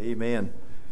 Amen.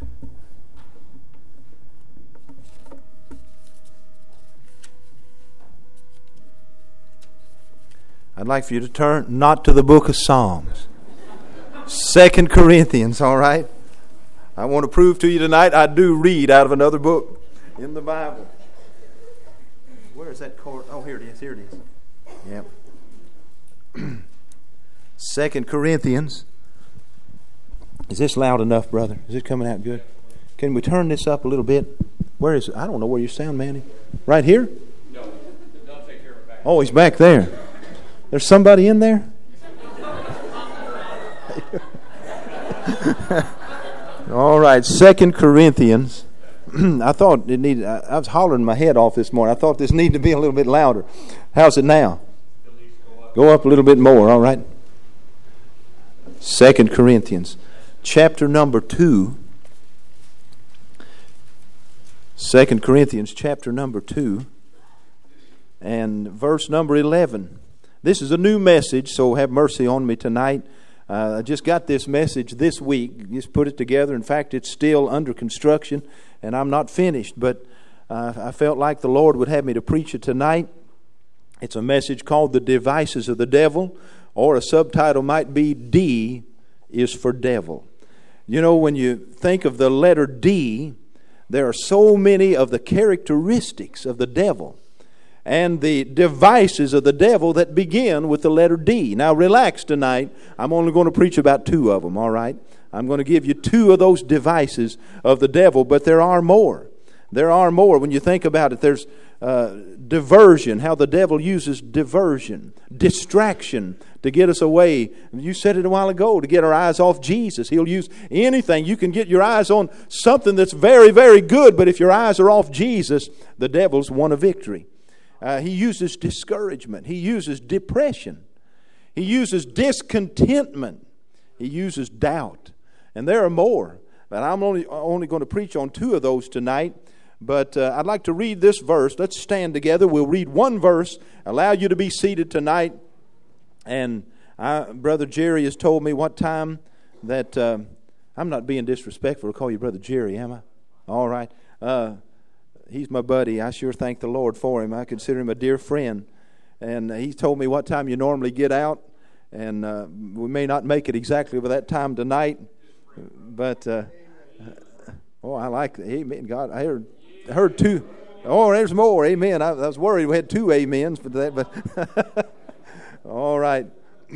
I'd like for you to turn not to the book of Psalms. 2 Corinthians, all right? I want to prove to you tonight I do read out of another book in the Bible. Where is that cord? Oh, here it is. Here it is. Yep. 2 Corinthians. Is this loud enough, brother? Is it coming out good? Can we turn this up a little bit? Where is it? I don't know where you sound, Manny. Right here? No, they'll take care of it back. Oh, he's back there. There's somebody in there? All right, 2 Corinthians. I thought it needed. I was hollering my head off this morning. I thought this needed to be a little bit louder. How's it now? Go up a little bit more, all right? 2 Corinthians, chapter number 2. 2 Corinthians, chapter number 2, and verse number 11. This is a new message, so have mercy on me tonight. I just got this message this week. Just put it together. In fact, it's still under construction, and I'm not finished. But I felt like the Lord would have me to preach it tonight. It's a message called The Devices of the Devil, or a subtitle might be D is for Devil. You know, when you think of the letter D, there are so many of the characteristics of the devil and the devices of the devil that begin with the letter D. Now relax tonight. I'm only going to preach about 2 of them, all right? I'm going to give you 2 of those devices of the devil, but there are more. There are more. When you think about it, there's diversion, how the devil uses diversion, distraction to get us away. You said it a while ago, to get our eyes off Jesus. He'll use anything. You can get your eyes on something that's very, very good, but if your eyes are off Jesus, the devil's won a victory. He uses discouragement. He uses depression. He uses discontentment. He uses doubt. And there are more. But I'm only going to preach on 2 of those tonight. But I'd like to read this verse. Let's stand together. We'll read one verse. Allow you to be seated tonight. And Brother Jerry has told me what time that... I'm not being disrespectful to call you Brother Jerry, am I? All right. He's my buddy. I sure thank the Lord for him. I consider him a dear friend. And he's told me what time you normally get out. And we may not make it exactly by that time tonight. But, I like it. Amen. God, I heard 2. Oh, there's more. Amen. I was worried we had 2 amens for that. But all right.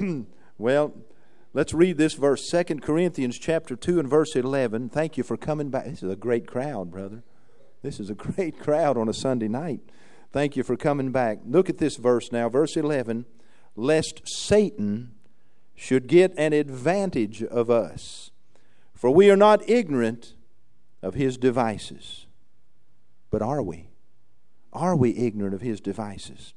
Well, let's read this verse. 2 Corinthians chapter 2 and verse 11. Thank you for coming back. This is a great crowd, brother. This is a great crowd on a Sunday night. Thank you for coming back. Look at this verse now, verse 11. Lest Satan should get an advantage of us, for we are not ignorant of his devices. But are we? Are we ignorant of his devices?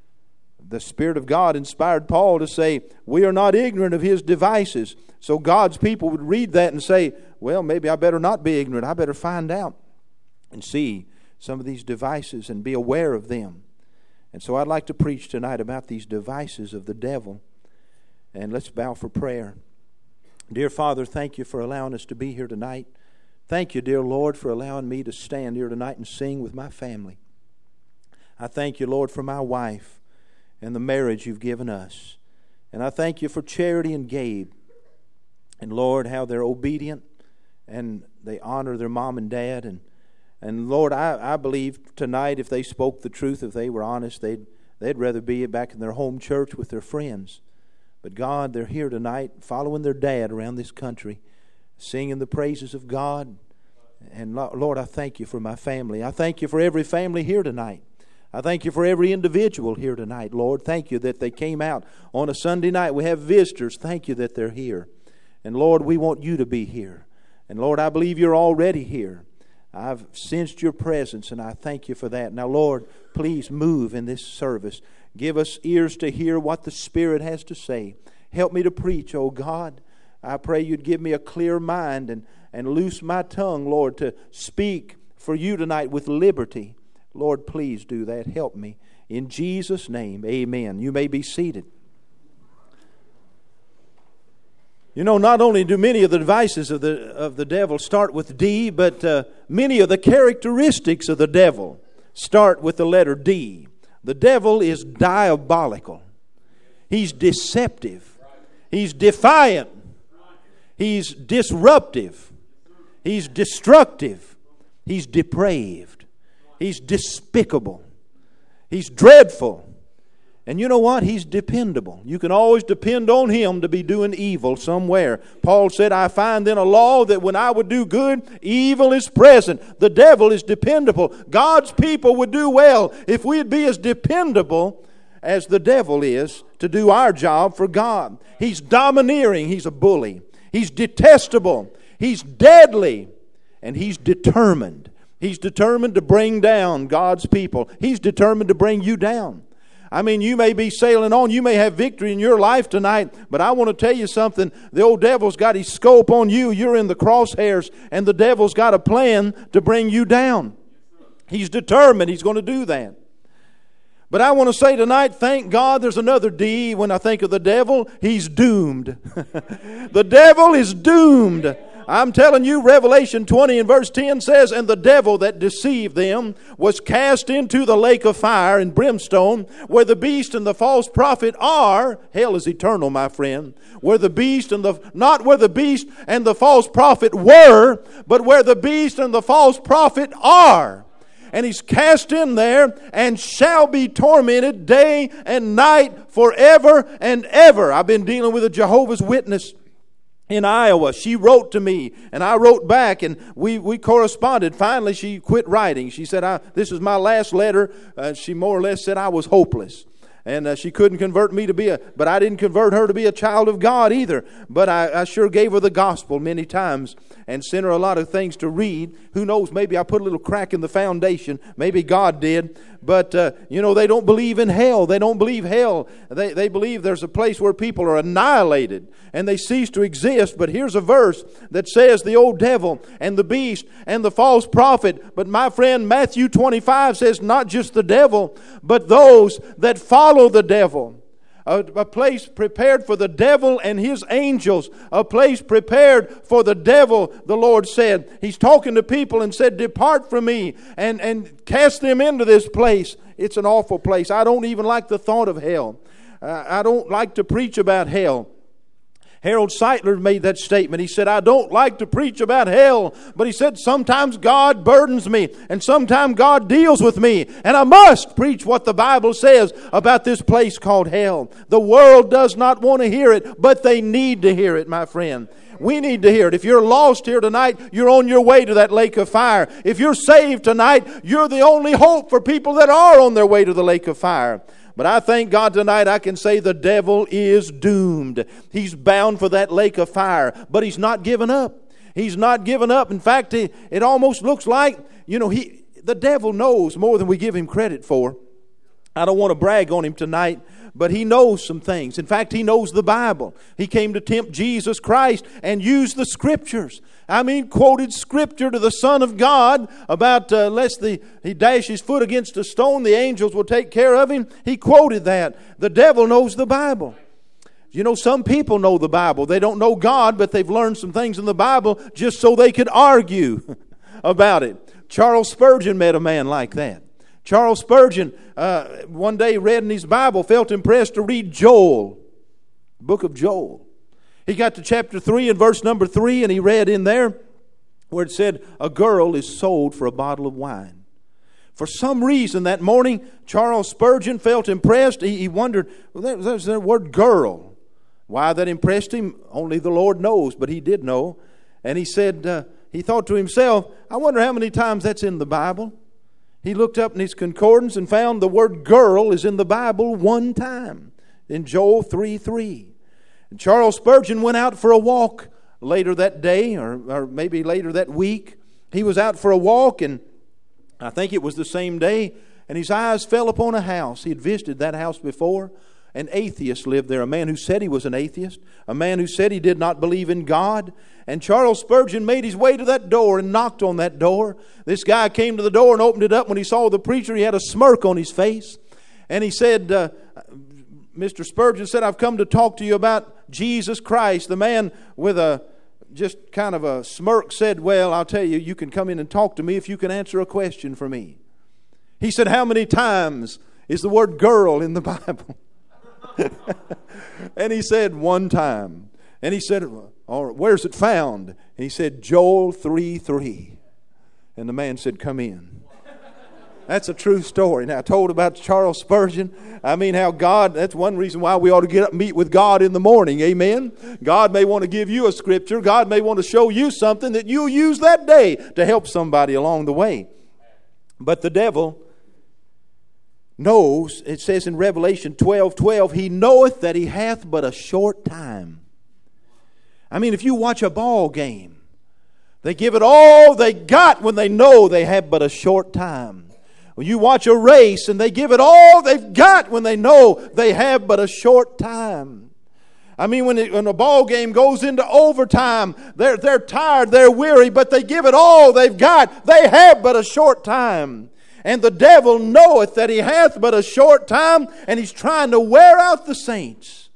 The Spirit of God inspired Paul to say, we are not ignorant of his devices. So God's people would read that and say, well, maybe I better not be ignorant. I better find out and see some of these devices and be aware of them. And so I'd like to preach tonight about these devices of the devil. And let's bow for prayer. Dear Father, thank you for allowing us to be here tonight. Thank you, dear Lord, for allowing me to stand here tonight and sing with my family. I thank you, Lord, for my wife and the marriage you've given us. And I thank you for Charity and Gabe. And Lord, how they're obedient and they honor their mom and dad. And Lord, I believe tonight if they spoke the truth, if they were honest, they'd rather be back in their home church with their friends. But God, they're here tonight following their dad around this country, singing the praises of God. And Lord, I thank you for my family. I thank you for every family here tonight. I thank you for every individual here tonight, Lord. Thank you that they came out on a Sunday night. We have visitors. Thank you that they're here. And Lord, we want you to be here. And Lord, I believe you're already here. I've sensed your presence, and I thank you for that. Now, Lord, please move in this service. Give us ears to hear what the Spirit has to say. Help me to preach, oh God. I pray you'd give me a clear mind and loose my tongue, Lord, to speak for you tonight with liberty. Lord, please do that. Help me. In Jesus' name, amen. You may be seated. You know, not only do many of the devices of the devil start with D, but many of the characteristics of the devil start with the letter D. The devil is diabolical. He's deceptive. He's defiant. He's disruptive. He's destructive. He's depraved. He's despicable. He's dreadful. And you know what? He's dependable. You can always depend on him to be doing evil somewhere. Paul said, I find then a law that when I would do good, evil is present. The devil is dependable. God's people would do well if we'd be as dependable as the devil is to do our job for God. He's domineering. He's a bully. He's detestable. He's deadly. And he's determined. He's determined to bring down God's people. He's determined to bring you down. I mean, you may be sailing on. You may have victory in your life tonight. But I want to tell you something. The old devil's got his scope on you. You're in the crosshairs. And the devil's got a plan to bring you down. He's determined. He's going to do that. But I want to say tonight, thank God there's another D when I think of the devil. He's doomed. The devil is doomed. I'm telling you, Revelation 20 and verse 10 says, and the devil that deceived them was cast into the lake of fire and brimstone, where the beast and the false prophet are. Hell is eternal, my friend. Where the beast and not where the beast and the false prophet were, but where the beast and the false prophet are. And he's cast in there and shall be tormented day and night forever and ever. I've been dealing with a Jehovah's Witness in Iowa. She wrote to me and I wrote back, and we corresponded. Finally, she quit writing. She said, this is my last letter. She more or less said I was hopeless. And she couldn't convert me but I didn't convert her to be a child of God either. But I sure gave her the gospel many times and sent her a lot of things to read. Who knows, maybe I put a little crack in the foundation. Maybe God did. But, they don't believe in hell. They don't believe hell. They believe there's a place where people are annihilated and they cease to exist. But here's a verse that says the old devil and the beast and the false prophet. But my friend, Matthew 25 says not just the devil, but those that follow the devil. A place prepared for the devil and his angels. A place prepared for the devil, the Lord said. He's talking to people and said, depart from me and cast them into this place. It's an awful place. I don't even like the thought of hell. I don't like to preach about hell. Harold Seitler made that statement. He said, I don't like to preach about hell, but he said, sometimes God burdens me and sometimes God deals with me, and I must preach what the Bible says about this place called hell. The world does not want to hear it, but they need to hear it, my friend. We need to hear it. If you're lost here tonight, you're on your way to that lake of fire. If you're saved tonight, you're the only hope for people that are on their way to the lake of fire. But I thank God tonight I can say the devil is doomed. He's bound for that lake of fire. But he's not given up. He's not given up. In fact, it almost looks like, the devil knows more than we give him credit for. I don't want to brag on him tonight, but he knows some things. In fact, he knows the Bible. He came to tempt Jesus Christ and used the Scriptures. Quoted Scripture to the Son of God about lest he dash his foot against a stone, the angels will take care of him. He quoted that. The devil knows the Bible. Some people know the Bible. They don't know God, but they've learned some things in the Bible just so they could argue about it. Charles Spurgeon met a man like that. Charles Spurgeon one day read in his Bible, felt impressed to read Joel, the book of Joel. He got to chapter 3 and verse number 3, and he read in there where it said, a girl is sold for a bottle of wine. For some reason that morning, Charles Spurgeon felt impressed. He wondered, there's the word girl. Why that impressed him, only the Lord knows, but he did know. And he said, he thought to himself, I wonder how many times that's in the Bible. He looked up in his concordance and found the word girl is in the Bible one time, in Joel 3:3. And Charles Spurgeon went out for a walk later that day, or maybe later that week. He was out for a walk, and I think it was the same day, and his eyes fell upon a house. He had visited that house before. An atheist lived there, a man who said he was an atheist, a man who said he did not believe in God. And Charles Spurgeon made his way to that door and knocked on that door. This guy came to the door and opened it up. When he saw the preacher, he had a smirk on his face. And he said, Mr. Spurgeon said, I've come to talk to you about Jesus Christ, the man with a just kind of a smirk said, well, I'll tell you, you can come in and talk to me if you can answer a question for me. He said, how many times is the word girl in the Bible? And he said, one time. And he said, where's it found? And he said, Joel 3:3. And the man said, come in. That's a true story. Now, I told about Charles Spurgeon. I mean, how God, that's one reason why we ought to get up and meet with God in the morning. Amen? God may want to give you a scripture. God may want to show you something that you'll use that day to help somebody along the way. But the devil knows, it says in Revelation 12:12, he knoweth that he hath but a short time. I mean, if you watch a ball game, they give it all they got when they know they have but a short time. When you watch a race and they give it all they've got when they know they have but a short time. I mean, when a ball game goes into overtime, they're tired, they're weary, but they give it all they've got. They have but a short time. And the devil knoweth that he hath but a short time, and he's trying to wear out the saints.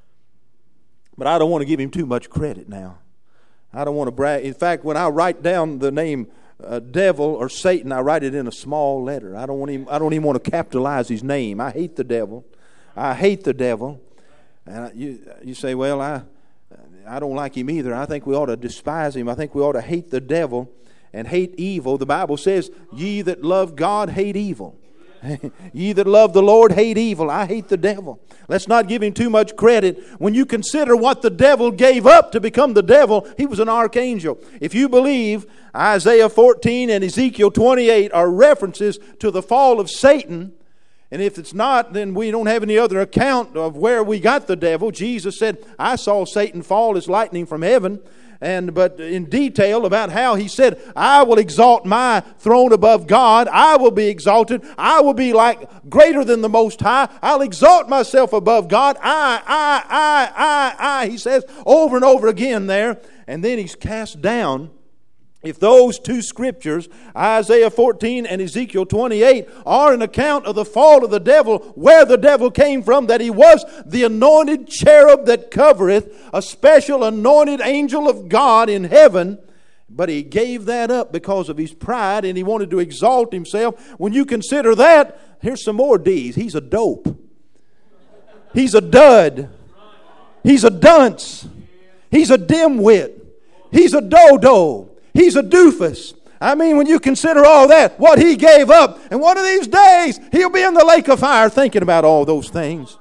But I don't want to give him too much credit now. I don't want to brag. In fact, when I write down the name devil or Satan, I write it in a small letter. I don't even want to capitalize his name. I hate the devil. I hate the devil. And you say, well, I don't like him either. I think we ought to despise him. I think we ought to hate the devil and hate evil. The Bible says, ye that love God hate evil. Ye that love the Lord hate evil. I hate the devil. Let's not give him too much credit. When you consider what the devil gave up to become the devil, he was an archangel. If you believe Isaiah 14 and Ezekiel 28 are references to the fall of Satan, and if it's not, then we don't have any other account of where we got the devil. Jesus said, I saw Satan fall as lightning from heaven. But in detail about how he said, I will exalt my throne above God. I will be exalted. I will be like greater than the Most High. I'll exalt myself above God. I, he says over and over again there. And then he's cast down. If those two scriptures, Isaiah 14 and Ezekiel 28, are an account of the fall of the devil, where the devil came from, that he was the anointed cherub that covereth, a special anointed angel of God in heaven, but he gave that up because of his pride and he wanted to exalt himself. When you consider that, here's some more D's. He's a dope. He's a dud. He's a dunce. He's a dimwit. He's a dodo. He's a doofus. I mean, when you consider all that, what he gave up, and one of these days, he'll be in the lake of fire thinking about all those things.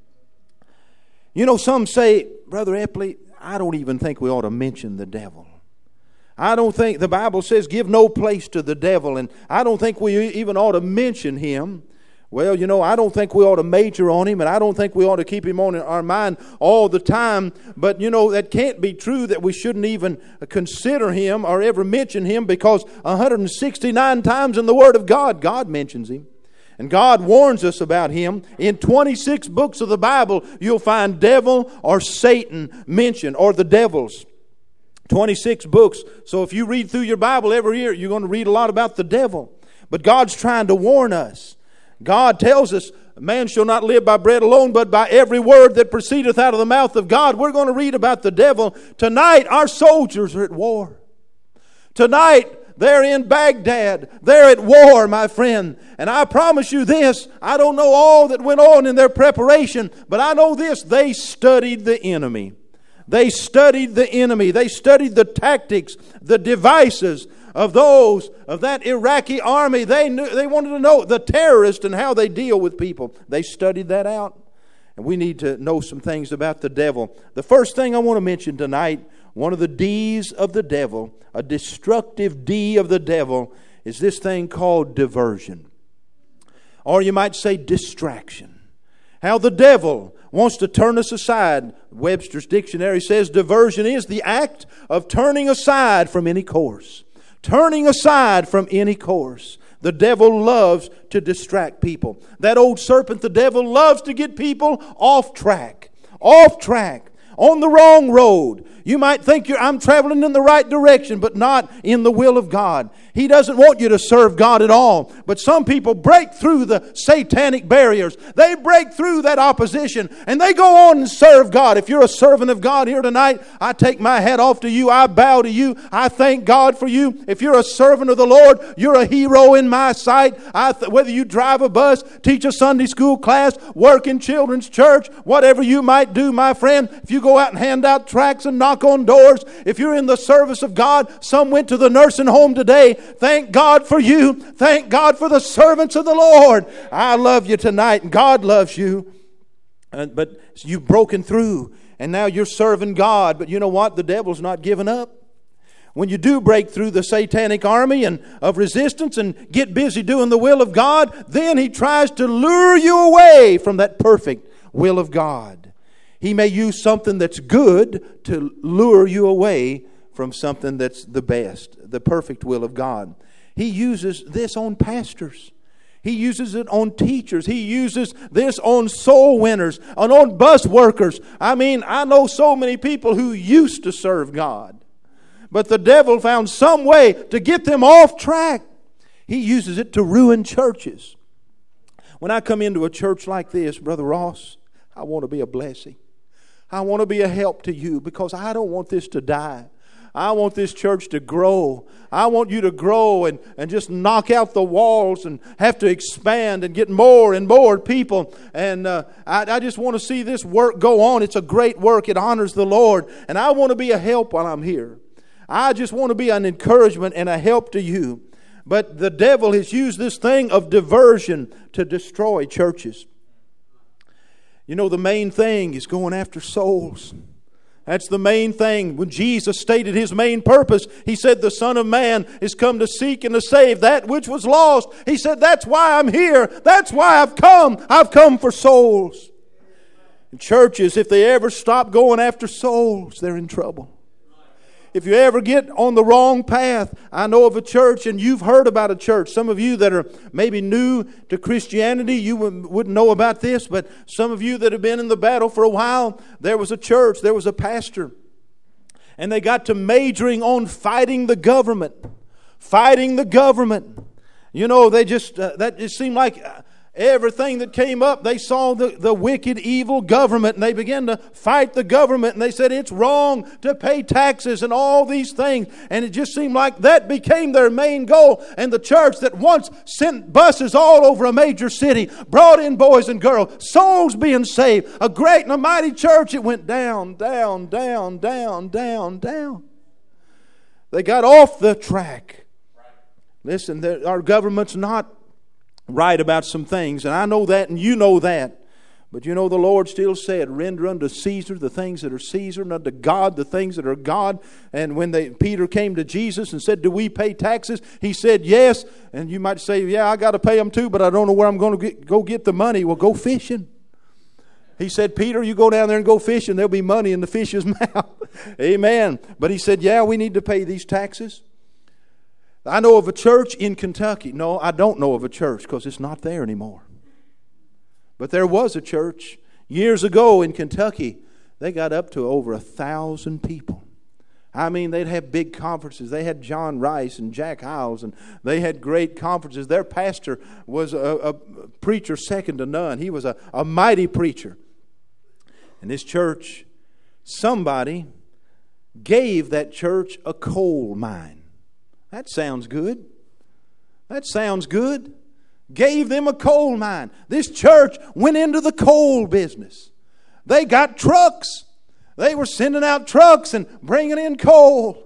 You know, some say, Brother Epley, I don't even think we ought to mention the devil. I don't think, the Bible says, give no place to the devil, and I don't think we even ought to mention him. Well, you know, I don't think we ought to major on him, and I don't think we ought to keep him on our mind all the time. But, you know, that can't be true that we shouldn't even consider him or ever mention him, because 169 times in the Word of God, God mentions him. And God warns us about him. In 26 books of the Bible, you'll find devil or Satan mentioned, or the devils. 26 books. So if you read through your Bible every year, you're going to read a lot about the devil. But God's trying to warn us. God tells us, man shall not live by bread alone, but by every word that proceedeth out of the mouth of God. We're going to read about the devil. Tonight, our soldiers are at war. Tonight, they're in Baghdad. They're at war, my friend. And I promise you this, I don't know all that went on in their preparation, but I know this, they studied the enemy. They studied the enemy. They studied the tactics, the devices of that Iraqi army. They wanted to know the terrorists and how they deal with people. They studied that out. And we need to know some things about the devil. The first thing I want to mention tonight, one of the D's of the devil, a destructive D of the devil, is this thing called diversion. Or you might say distraction. How the devil wants to turn us aside. Webster's dictionary says diversion is the act of turning aside from any course. Turning aside from any course. The devil loves to distract people. That old serpent, the devil, loves to get people off track. Off track. on the wrong road. You might think I'm traveling in the right direction, but not in the will of God. He doesn't want you to serve God at all. But some people break through the satanic barriers. They break through that opposition and they go on and serve God. If you're a servant of God here tonight, I take my hat off to you. I bow to you. I thank God for you. If you're a servant of the Lord, you're a hero in my sight. Whether you drive a bus, teach a Sunday school class, work in children's church, whatever you might do, my friend, if you go out and hand out tracts and knock on doors, if you're in the service of God, some went to the nursing home today. Thank God for you. Thank God for the servants of the Lord. I love you tonight, and God loves you. But you've broken through, and now you're serving God. But you know what? The devil's not giving up. When you do break through the satanic army and of resistance and get busy doing the will of God, then he tries to lure you away from that perfect will of God. He may use something that's good to lure you away from something that's the best, the perfect will of God. He uses this on pastors. He uses it on teachers. He uses this on soul winners and on bus workers. I mean, I know so many people who used to serve God, but the devil found some way to get them off track. He uses it to ruin churches. When I come into a church like this, Brother Ross, I want to be a blessing. I want to be a help to you because I don't want this to die. I want this church to grow. I want you to grow and just knock out the walls and have to expand and get more and more people. And I just want to see this work go on. It's a great work. It honors the Lord. And I want to be a help while I'm here. I just want to be an encouragement and a help to you. But the devil has used this thing of diversion to destroy churches. You know, the main thing is going after souls. That's the main thing. When Jesus stated His main purpose, He said the Son of Man is come to seek and to save that which was lost. He said, that's why I'm here. That's why I've come. I've come for souls. And churches, if they ever stop going after souls, they're in trouble. If you ever get on the wrong path, I know of a church, and you've heard about a church. Some of you that are maybe new to Christianity, you wouldn't know about this, but some of you that have been in the battle for a while, there was a church, there was a pastor, and they got to majoring on fighting the government. Fighting the government. You know, they just, that just seemed like everything that came up, they saw the wicked, evil government, and they began to fight the government, and they said it's wrong to pay taxes and all these things. And it just seemed like that became their main goal. And the church that once sent buses all over a major city, brought in boys and girls, souls being saved, a great and a mighty church, it went down, down, down, down, down, down. They got off the track. Listen, our government's not right about some things, and I know that, and you know that. But you know, the Lord still said, render unto Caesar the things that are Caesar, and unto God the things that are God. And when Peter came to Jesus and said, do we pay taxes? He said, yes. And you might say, yeah, I got to pay them too, but I don't know where I'm going to go get the money. Well, go fishing. He said, Peter, you go down there and go fishing. There'll be money in the fish's mouth. Amen. But he said, yeah, we need to pay these taxes. I know of a church in Kentucky. No, I don't know of a church because it's not there anymore. But there was a church years ago in Kentucky. They got up to over 1,000 people. I mean, they'd have big conferences. They had John Rice and Jack Hiles, and they had great conferences. Their pastor was a preacher second to none. He was a mighty preacher. And this church, somebody gave that church a coal mine. That sounds good. That sounds good. Gave them a coal mine. This church went into the coal business. They got trucks. They were sending out trucks and bringing in coal.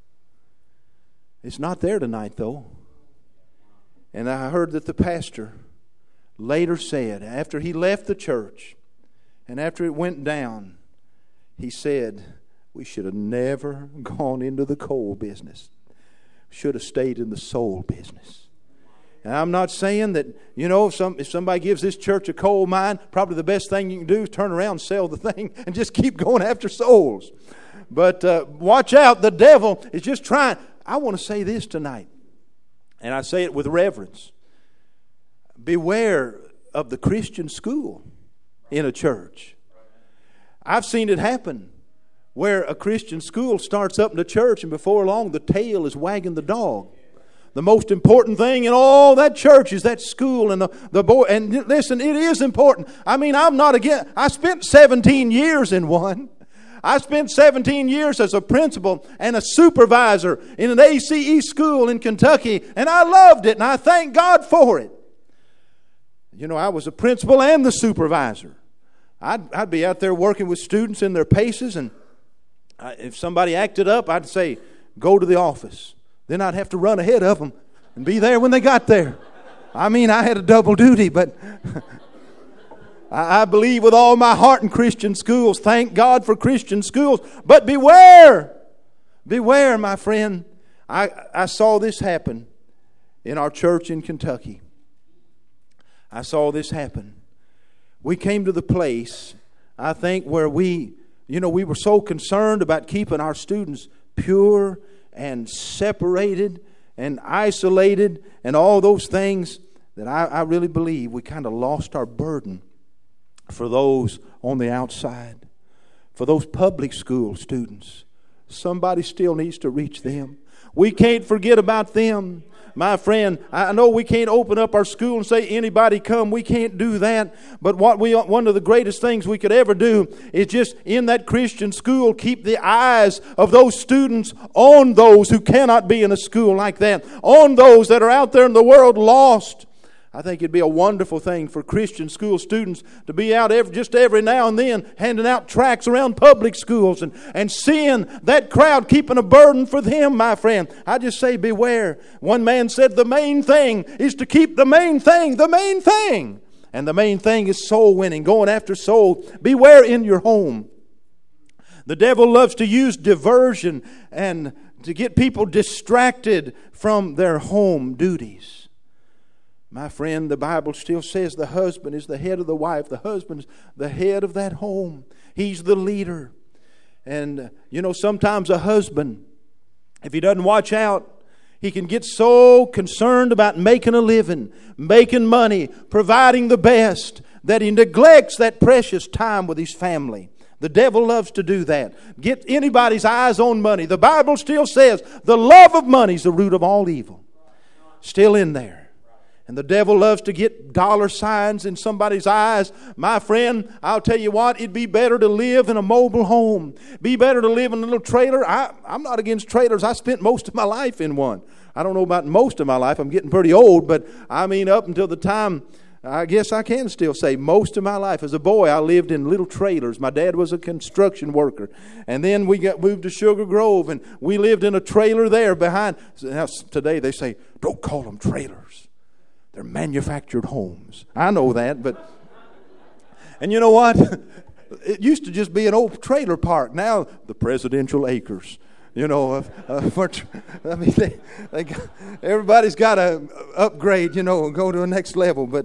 It's not there tonight, though. And I heard that the pastor later said, after he left the church and after it went down, he said, we should have never gone into the coal business. Should have stayed in the soul business. And I'm not saying that, you know, if somebody gives this church a coal mine, probably the best thing you can do is turn around and sell the thing and just keep going after souls. But watch out, the devil is just trying. I want to say this tonight, and I say it with reverence. Beware of the Christian school in a church. I've seen it happen. where a Christian school starts up in the church, and before long the tail is wagging the dog. The most important thing in all that church is that school and the boy. And listen, it is important. I mean, I'm not against. I spent 17 years in one. I spent 17 years as a principal and a supervisor in an ACE school in Kentucky, and I loved it, and I thank God for it. You know, I was a principal and the supervisor. I'd be out there working with students in their paces, and if somebody acted up, I'd say, go to the office. Then I'd have to run ahead of them and be there when they got there. I mean, I had a double duty, but I believe with all my heart in Christian schools. Thank God for Christian schools. But beware. Beware, my friend. I saw this happen in our church in Kentucky. I saw this happen. We came to the place, I think, where we were so concerned about keeping our students pure and separated and isolated and all those things that I really believe we kind of lost our burden for those on the outside, for those public school students. Somebody still needs to reach them. We can't forget about them. My friend, I know we can't open up our school and say anybody come. We can't do that. But one of the greatest things we could ever do is just in that Christian school keep the eyes of those students on those who cannot be in a school like that, on those that are out there in the world lost. I think it'd be a wonderful thing for Christian school students to be out every now and then handing out tracts around public schools and seeing that crowd, keeping a burden for them, my friend. I just say beware. One man said the main thing is to keep the main thing. And the main thing is soul winning, going after soul. Beware in your home. The devil loves to use diversion and to get people distracted from their home duties. My friend, the Bible still says the husband is the head of the wife. The husband's the head of that home. He's the leader. And, sometimes a husband, if he doesn't watch out, he can get so concerned about making a living, making money, providing the best, that he neglects that precious time with his family. The devil loves to do that. Get anybody's eyes on money. The Bible still says the love of money is the root of all evil. Still in there. And the devil loves to get dollar signs in somebody's eyes. My friend, I'll tell you what, it'd be better to live in a mobile home. Be better to live in a little trailer. I'm not against trailers. I spent most of my life in one. I don't know about most of my life. I'm getting pretty old, but I mean up until the time, I guess I can still say most of my life. As a boy, I lived in little trailers. My dad was a construction worker. And then we got moved to Sugar Grove, and we lived in a trailer there behind. Now, today they say, don't call them trailers. They're manufactured homes. I know that, but... And you know what? It used to just be an old trailer park. Now, the presidential acres. I mean, everybody's got to upgrade, and go to the next level. But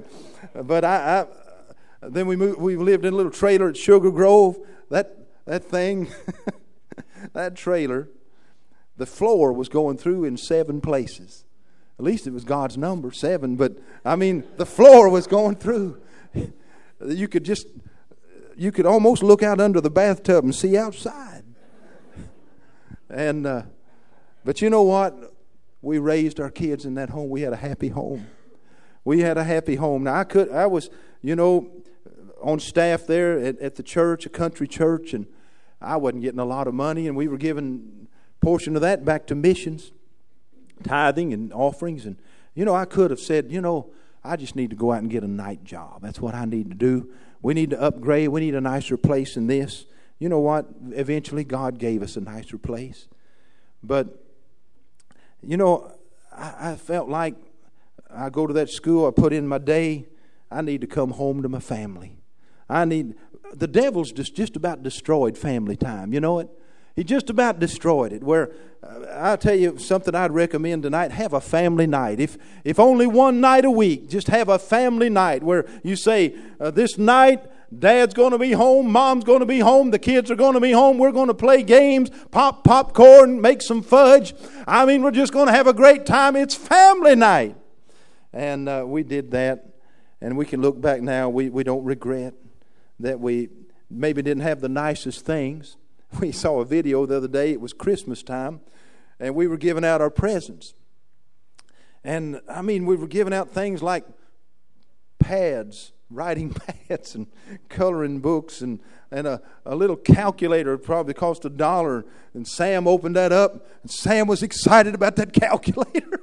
then we lived in a little trailer at Sugar Grove. That thing, that trailer, the floor was going through in 7 places. At least it was God's number, 7. But, I mean, the floor was going through. You could almost look out under the bathtub and see outside. And, but you know what? We raised our kids in that home. We had a happy home. Now, I was, on staff there at the church, a country church, and I wasn't getting a lot of money, and we were giving a portion of that back to missions. Tithing and offerings, and I could have said, I just need to go out and get a night job. That's what I need to do. We need to upgrade. We need a nicer place than this. You know what? Eventually God gave us a nicer place. But I felt like I go to that school, I put in my day, I need to come home to my family. The devil's just about destroyed family time. You know it? He just about destroyed it. Where I'll tell you something I'd recommend tonight. Have a family night. If only one night a week, just have a family night where you say, this night Dad's going to be home, Mom's going to be home, the kids are going to be home, we're going to play games, pop popcorn, make some fudge. I mean, we're just going to have a great time. It's family night. And we did that. And we can look back now. We don't regret that we maybe didn't have the nicest things. We saw a video the other day. It was Christmas time, and we were giving out our presents. And, I mean, we were giving out things like pads, writing pads, and coloring books, and a little calculator. It probably cost $1. And Sam opened that up, and Sam was excited about that calculator.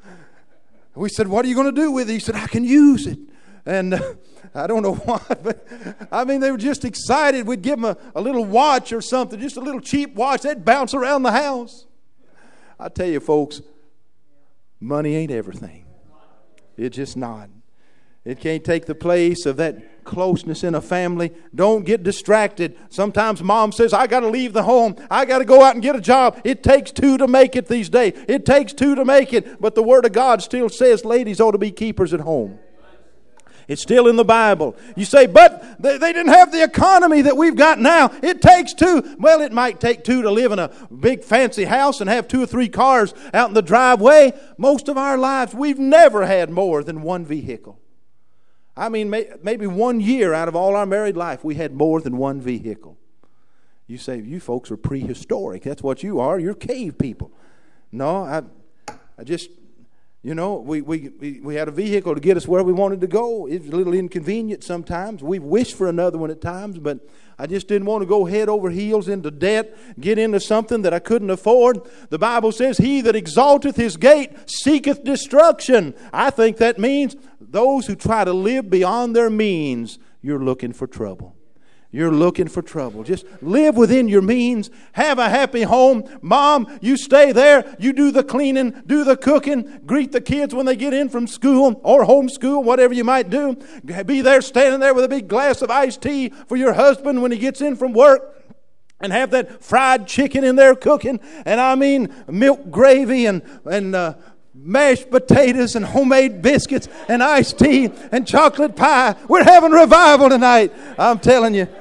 We said, "What are you going to do with it?" He said, "I can use it." And I don't know why, but I mean, they were just excited. We'd give them a little watch or something, just a little cheap watch. They'd bounce around the house. I tell you, folks, money ain't everything. It's just not. It can't take the place of that closeness in a family. Don't get distracted. Sometimes mom says, "I got to leave the home. I got to go out and get a job." It takes two to make it these days. It takes two to make it. But the Word of God still says ladies ought to be keepers at home. It's still in the Bible. You say, "But they didn't have the economy that we've got now. It takes two." Well, it might take two to live in a big fancy house and have 2 or 3 cars out in the driveway. Most of our lives, we've never had more than one vehicle. I mean, maybe 1 year out of all our married life, we had more than one vehicle. You say, "You folks are prehistoric." That's what you are. You're cave people. No, I just... You know, we had a vehicle to get us where we wanted to go. It was a little inconvenient sometimes. We wished for another one at times, but I just didn't want to go head over heels into debt, get into something that I couldn't afford. The Bible says, "He that exalteth his gate seeketh destruction." I think that means those who try to live beyond their means, you're looking for trouble. You're looking for trouble. Just live within your means. Have a happy home. Mom, you stay there. You do the cleaning, do the cooking, greet the kids when they get in from school or homeschool, whatever you might do. Be there standing there with a big glass of iced tea for your husband when he gets in from work. And have that fried chicken in there cooking. And I mean milk gravy and mashed potatoes and homemade biscuits and iced tea and chocolate pie. We're having revival tonight. I'm telling you.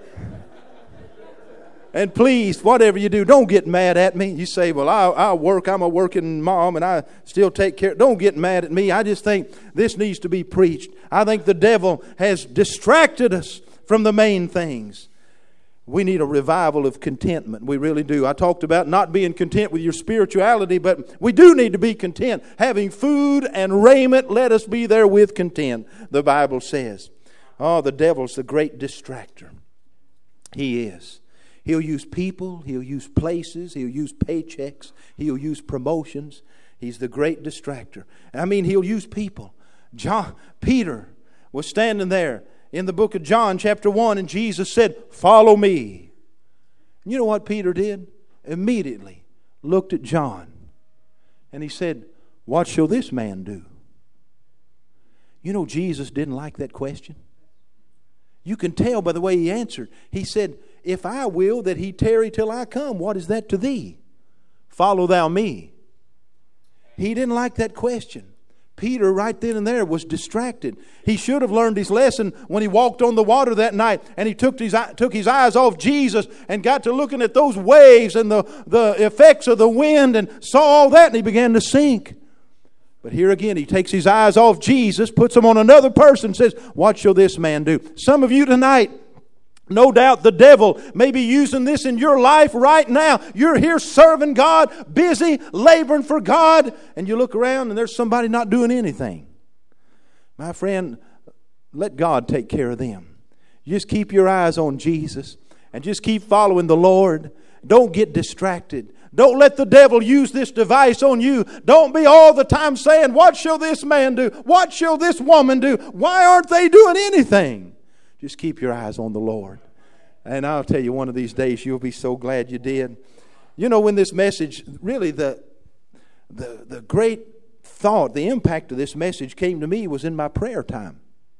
And please, whatever you do, don't get mad at me. You say, "Well, I'll work. I'm a working mom and I still take care." Don't get mad at me. I just think this needs to be preached. I think the devil has distracted us from the main things. We need a revival of contentment. We really do. I talked about not being content with your spirituality, but we do need to be content. Having food and raiment, let us be there with content, the Bible says. Oh, the devil's the great distractor. He is. He'll use people. He'll use places. He'll use paychecks. He'll use promotions. He's the great distractor. I mean, he'll use people. Peter was standing there in the book of John chapter 1, and Jesus said, "Follow me." You know what Peter did? Immediately looked at John and he said, "What shall this man do?" You know, Jesus didn't like that question. You can tell by the way he answered. He said, "If I will that he tarry till I come, what is that to thee? Follow thou me." He didn't like that question. Peter right then and there was distracted. He should have learned his lesson when he walked on the water that night and he took his eyes off Jesus and got to looking at those waves and the effects of the wind and saw all that, and he began to sink. But here again, he takes his eyes off Jesus, puts them on another person, says, "What shall this man do?" Some of you tonight, no doubt the devil may be using this in your life right now. You're here serving God, busy, laboring for God, and you look around and there's somebody not doing anything. My friend, let God take care of them. You just keep your eyes on Jesus and just keep following the Lord. Don't get distracted. Don't let the devil use this device on you. Don't be all the time saying, "What shall this man do? What shall this woman do? Why aren't they doing anything?" Just keep your eyes on the Lord. And I'll tell you, one of these days you'll be so glad you did. You know, when this message, really the great thought, the impact of this message came to me was in my prayer time.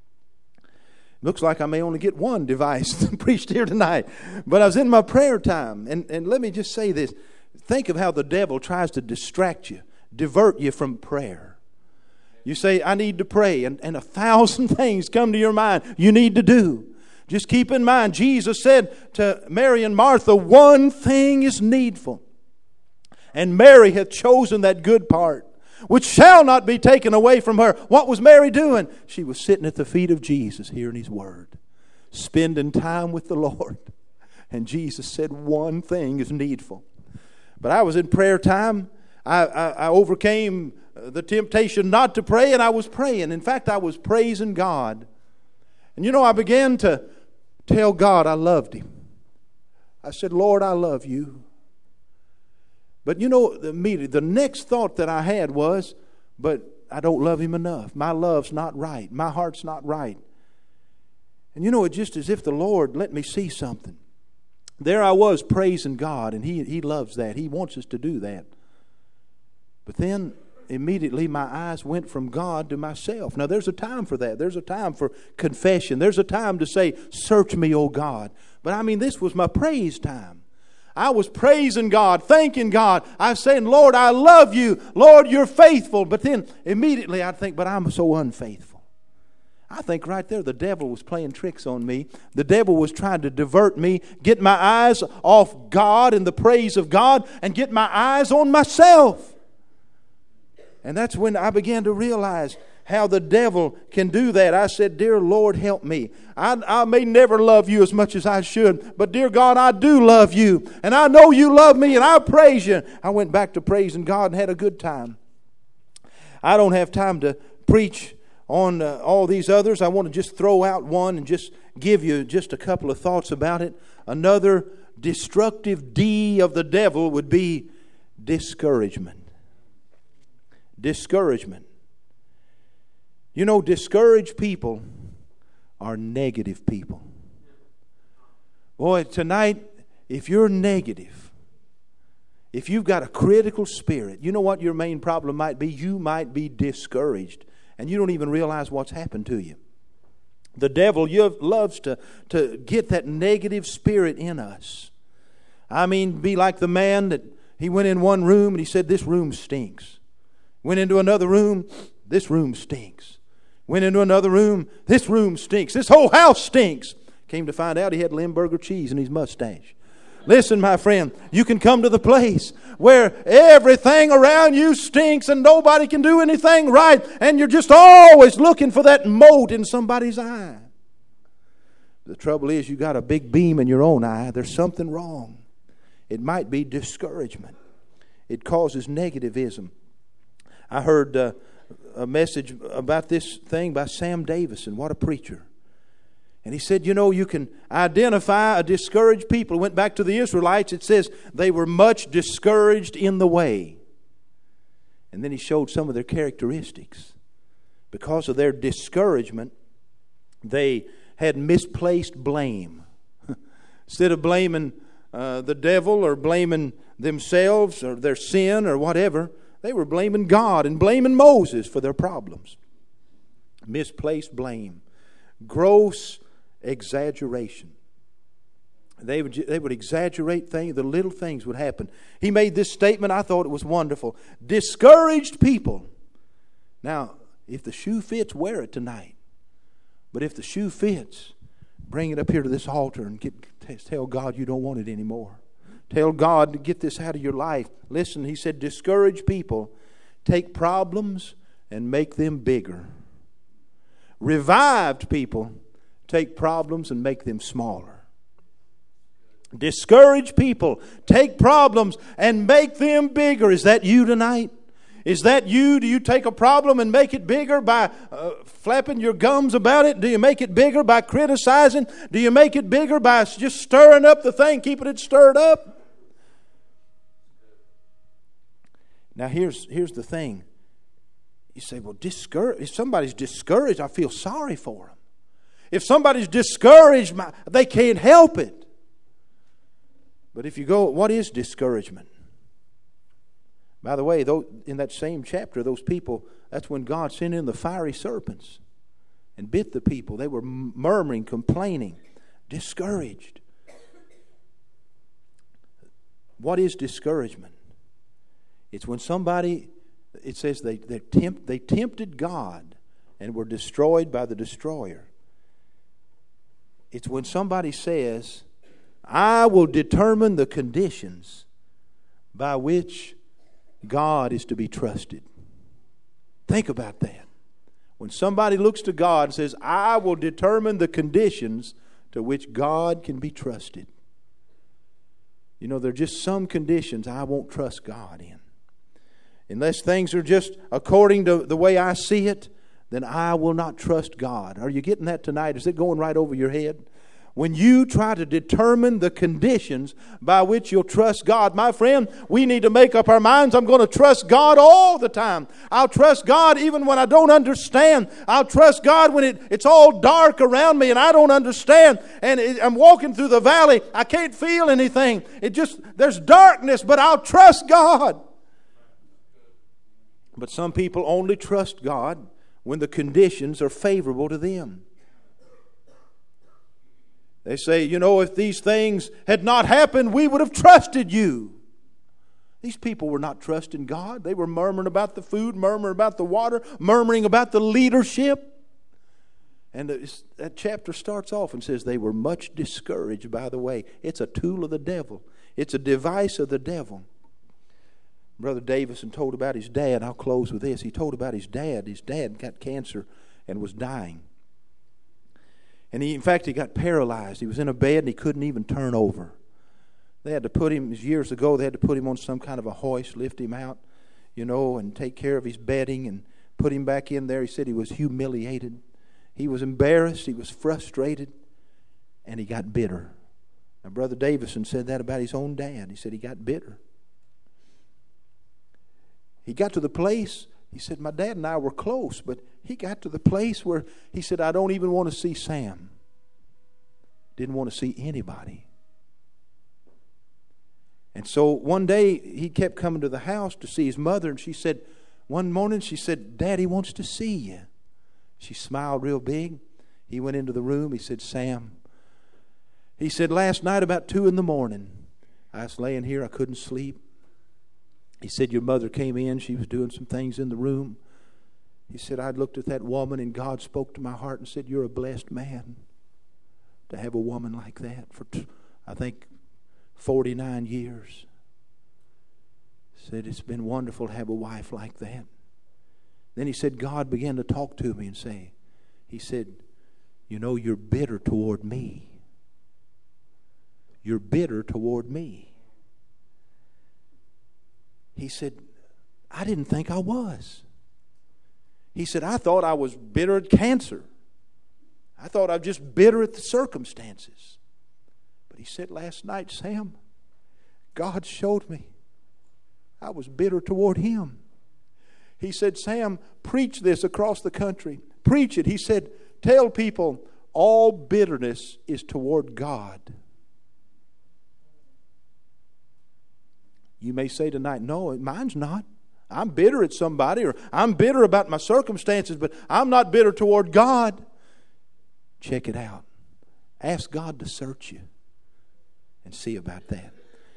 Looks like I may only get one device preached here tonight. But I was in my prayer time. And let me just say this. Think of how the devil tries to distract you, divert you from prayer. You say, "I need to pray," and 1,000 things come to your mind you need to do. Just keep in mind, Jesus said to Mary and Martha, "One thing is needful, and Mary hath chosen that good part, which shall not be taken away from her." What was Mary doing? She was sitting at the feet of Jesus, hearing His Word, spending time with the Lord. And Jesus said one thing is needful. But I was in prayer time. I overcame the temptation not to pray, and I was praying. In fact, I was praising God. And I began to tell God I loved Him. I said, Lord, I love you. But immediately the next thought that I had was, but I don't love Him enough. My love's not right. My heart's not right. And it's just as if the Lord let me see something. There I was praising God, and He loves that. He wants us to do that. But then immediately my eyes went from God to myself. Now there's a time for that. There's a time for confession. There's a time to say, search me, O God. But this was my praise time. I was praising God, thanking God. I was saying, Lord, I love you. Lord, you're faithful. But then immediately I'd think, but I'm so unfaithful. I think right there the devil was playing tricks on me. The devil was trying to divert me, get my eyes off God and the praise of God, and get my eyes on myself. And that's when I began to realize how the devil can do that. I said, dear Lord, help me. I may never love you as much as I should, but dear God, I do love you. And I know you love me, and I praise you. I went back to praising God and had a good time. I don't have time to preach on all these others. I want to just throw out one and just give you just a couple of thoughts about it. Another destructive D of the devil would be discouragement. Discouragement. Discouraged people are negative people. Boy, tonight, if you're negative, if you've got a critical spirit, you know what your main problem might be? You might be discouraged, and you don't even realize what's happened to you. The devil loves to get that negative spirit in us. Be like the man that he went in one room and he said, this room stinks. Went into another room, this room stinks. Went into another room, this room stinks. This whole house stinks. Came to find out he had Limburger cheese in his mustache. Listen, my friend, you can come to the place where everything around you stinks and nobody can do anything right, and you're just always looking for that mote in somebody's eye. The trouble is, you got a big beam in your own eye. There's something wrong. It might be discouragement. It causes negativism. I heard a message about this thing by Sam Davison. What a preacher. And he said, you can identify a discouraged people. Went back to the Israelites. It says they were much discouraged in the way. And then he showed some of their characteristics. Because of their discouragement, they had misplaced blame. Instead of blaming the devil or blaming themselves or their sin or whatever, they were blaming God and blaming Moses for their problems. Misplaced blame. Gross exaggeration. They would exaggerate things. The little things would happen. He made this statement. I thought it was wonderful. Discouraged people. Now, if the shoe fits, wear it tonight. But if the shoe fits, bring it up here to this altar and tell God you don't want it anymore. Tell God to get this out of your life. Listen, he said, discouraged people take problems and make them bigger. Revived people take problems and make them smaller. Discouraged people take problems and make them bigger. Is that you tonight? Is that you? Do you take a problem and make it bigger by flapping your gums about it? Do you make it bigger by criticizing? Do you make it bigger by just stirring up the thing, keeping it stirred up? Now here's the thing. You say, well, if somebody's discouraged, I feel sorry for them. If somebody's discouraged, they can't help it. But if you go, what is discouragement? By the way, in that same chapter, those people, that's when God sent in the fiery serpents and bit the people. They were murmuring, complaining, discouraged. What is discouragement? It's when somebody, it says they tempted God and were destroyed by the destroyer. It's when somebody says, I will determine the conditions by which God is to be trusted. Think about that. When somebody looks to God and says, I will determine the conditions to which God can be trusted. You know, there are just some conditions I won't trust God in. Unless things are just according to the way I see it, then I will not trust God. Are you getting that tonight? Is it going right over your head? When you try to determine the conditions by which you'll trust God, my friend, we need to make up our minds. I'm going to trust God all the time. I'll trust God even when I don't understand. I'll trust God when it's all dark around me and I don't understand. And I'm walking through the valley. I can't feel anything. There's darkness, but I'll trust God. But some people only trust God when the conditions are favorable to them. They say, you know, if these things had not happened, we would have trusted you. These people were not trusting God. They were murmuring about the food, murmuring about the water, murmuring about the leadership. And that chapter starts off and says they were much discouraged, by the way. It's a tool of the devil. It's a device of the devil. Brother Davison told about his dad. I'll close with this. He told about his dad. His dad got cancer and was dying. And in fact, he got paralyzed. He was in a bed and he couldn't even turn over. They had to put him, years ago, they had to put him on some kind of a hoist, lift him out, you know, and take care of his bedding and put him back in there. He said he was humiliated. He was embarrassed. He was frustrated. And he got bitter. Now, Brother Davison said that about his own dad. He said he got bitter. He got to the place, he said, my dad and I were close, but he got to the place where he said, I don't even want to see Sam. Didn't want to see anybody. And so one day he kept coming to the house to see his mother, and she said, one morning she said, Daddy wants to see you. She smiled real big. He went into the room. He said, Sam, he said, last night about 2 a.m, I was laying here. I couldn't sleep. He said, your mother came in. She was doing some things in the room. He said, I looked at that woman and God spoke to my heart and said, you're a blessed man to have a woman like that for, I think, 49 years. Said, it's been wonderful to have a wife like that. Then he said, God began to talk to me and say, he said, you know, you're bitter toward me. You're bitter toward me. He said, I didn't think I was. He said, I thought I was bitter at cancer. I thought I was just bitter at the circumstances. But he said last night, Sam, God showed me I was bitter toward him. He said, Sam, preach this across the country. Preach it. He said, tell people all bitterness is toward God. You may say tonight, no, mine's not. I'm bitter at somebody, or I'm bitter about my circumstances, but I'm not bitter toward God. Check it out. Ask God to search you and see about that.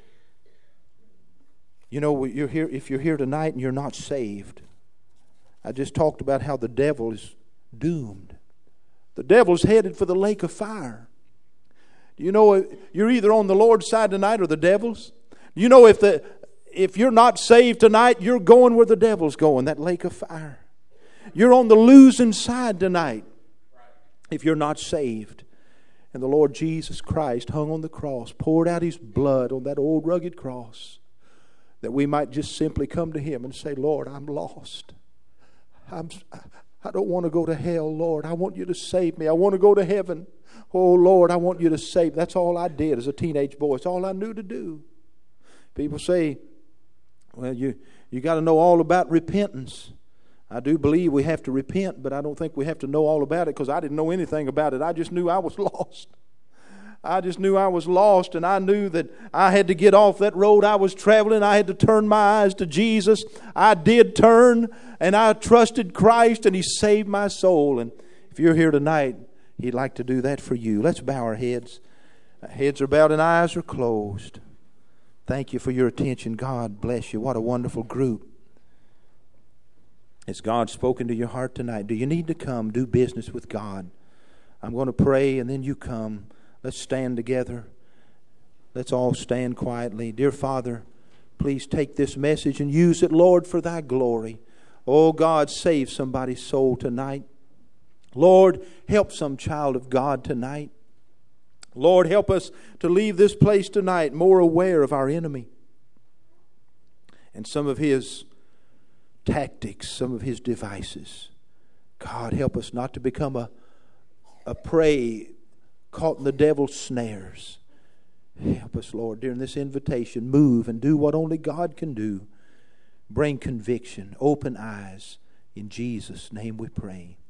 You know, you're here, if you're here tonight and you're not saved, I just talked about how the devil is doomed. The devil's headed for the lake of fire. You know, you're either on the Lord's side tonight or the devil's. You know, if you're not saved tonight, you're going where the devil's going, that lake of fire. You're on the losing side tonight if you're not saved. And the Lord Jesus Christ hung on the cross, poured out His blood on that old rugged cross, that we might just simply come to Him and say, Lord, I'm lost. I don't want to go to hell, Lord. I want you to save me. I want to go to heaven. Oh, Lord, I want you to save me. That's all I did as a teenage boy. It's all I knew to do. People say, well, you got to know all about repentance. I do believe we have to repent, but I don't think we have to know all about it, because I didn't know anything about it. I just knew I was lost. I just knew I was lost, and I knew that I had to get off that road I was traveling. I had to turn my eyes to Jesus. I did turn, and I trusted Christ, and He saved my soul. And if you're here tonight, He'd like to do that for you. Let's bow our heads. Heads are bowed and eyes are closed. Thank you for your attention. God bless you. What a wonderful group. Has God spoken to your heart tonight? Do you need to come do business with God? I'm going to pray, and then you come. Let's stand together. Let's all stand quietly. Dear Father, please take this message and use it, Lord, for Thy glory. Oh God, save somebody's soul tonight. Lord, help some child of God tonight. Lord, help us to leave this place tonight more aware of our enemy and some of his tactics, some of his devices. God, help us not to become a prey caught in the devil's snares. Help us, Lord, during this invitation, move and do what only God can do. Bring conviction, open eyes. In Jesus' name we pray.